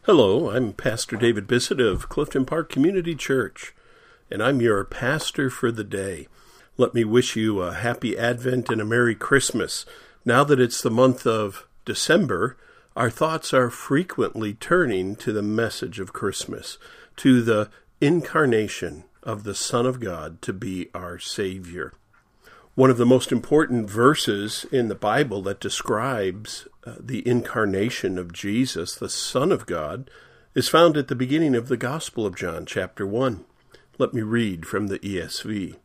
Hello, I'm Pastor David Bissett of Clifton Park Community Church, and I'm your pastor for the day. Let me wish you a happy Advent and a Merry Christmas. Now that it's the month of December, our thoughts are frequently turning to the message of Christmas, to the incarnation of the Son of God to be our Savior. One of the most important verses in the Bible that describes the incarnation of Jesus, the Son of God, is found at the beginning of the Gospel of John, chapter 1. Let me read from the ESV.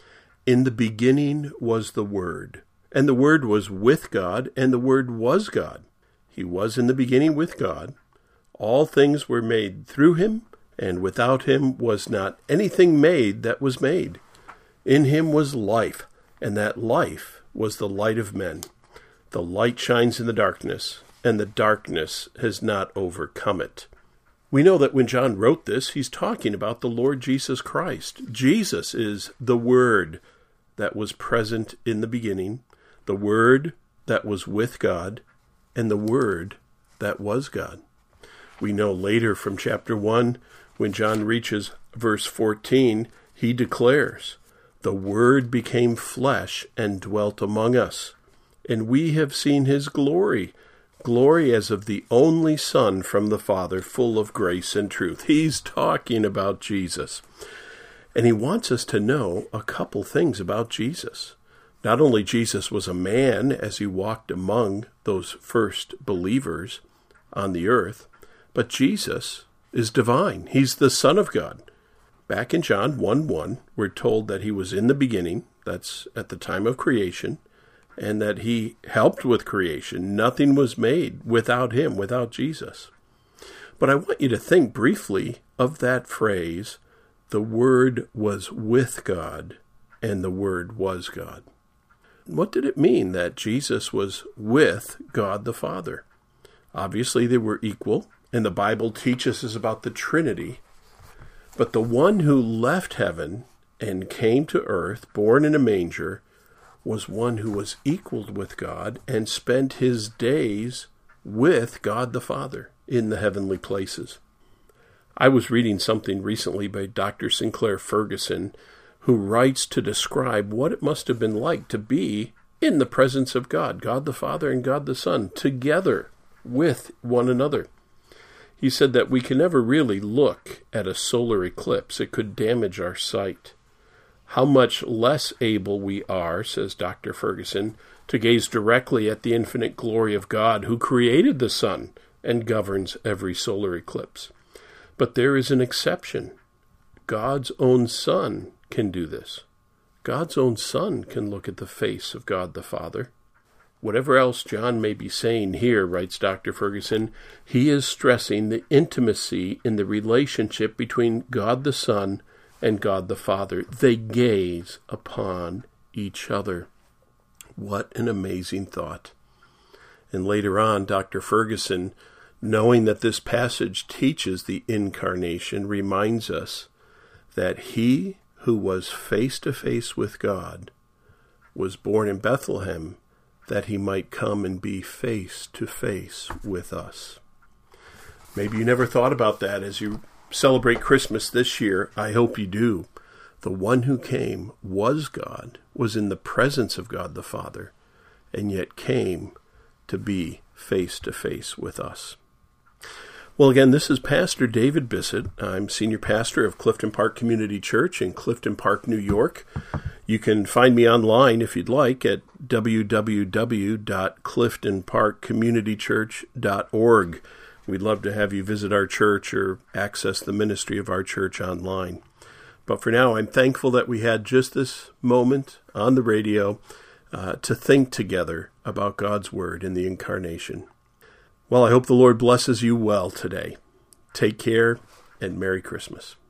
In the beginning was the Word, and the Word was with God, and the Word was God. He was in the beginning with God. All things were made through him, and without him was not anything made that was made. In him was life, and that life was the light of men. The light shines in the darkness, and the darkness has not overcome it. We know that when John wrote this, he's talking about the Lord Jesus Christ. Jesus is the Word that was present in the beginning, the Word that was with God, and the Word that was God. We know later from chapter 1, when John reaches verse 14, he declares, "The Word became flesh and dwelt among us, and we have seen his glory, glory as of the only Son from the Father, full of grace and truth." He's talking about Jesus. And he wants us to know a couple things about Jesus. Not only Jesus was a man as he walked among those first believers on the earth, but Jesus is divine. He's the Son of God. Back in John 1:1, we're told that he was in the beginning, that's at the time of creation, and that he helped with creation. Nothing was made without him, without Jesus. But I want you to think briefly of that phrase, the Word was with God, and the Word was God. What did it mean that Jesus was with God the Father? Obviously, they were equal, and the Bible teaches us about the Trinity. But the one who left heaven and came to earth, born in a manger, was one who was equaled with God and spent his days with God the Father in the heavenly places. I was reading something recently by Dr. Sinclair Ferguson, who writes to describe what it must have been like to be in the presence of God, God the Father and God the Son, together with one another. He said that we can never really look at a solar eclipse. It could damage our sight. How much less able we are, says Dr. Ferguson, to gaze directly at the infinite glory of God who created the sun and governs every solar eclipse. But there is an exception. God's own Son can do this. God's own Son can look at the face of God the Father. Whatever else John may be saying here, writes Dr. Ferguson, he is stressing the intimacy in the relationship between God the Son and God the Father. They gaze upon each other. What an amazing thought. And later on, Dr. Ferguson, knowing that this passage teaches the incarnation, reminds us that he who was face to face with God was born in Bethlehem, that he might come and be face to face with us. Maybe you never thought about that as you celebrate Christmas this year. I hope you do. The one who came was God, was in the presence of God the Father, and yet came to be face to face with us. Well, again, this is Pastor David Bissett. I'm senior pastor of Clifton Park Community Church in Clifton Park, New York. You can find me online, if you'd like, at www.cliftonparkcommunitychurch.org. We'd love to have you visit our church or access the ministry of our church online. But for now, I'm thankful that we had just this moment on the radio to think together about God's Word in the incarnation. Well, I hope the Lord blesses you well today. Take care, and Merry Christmas.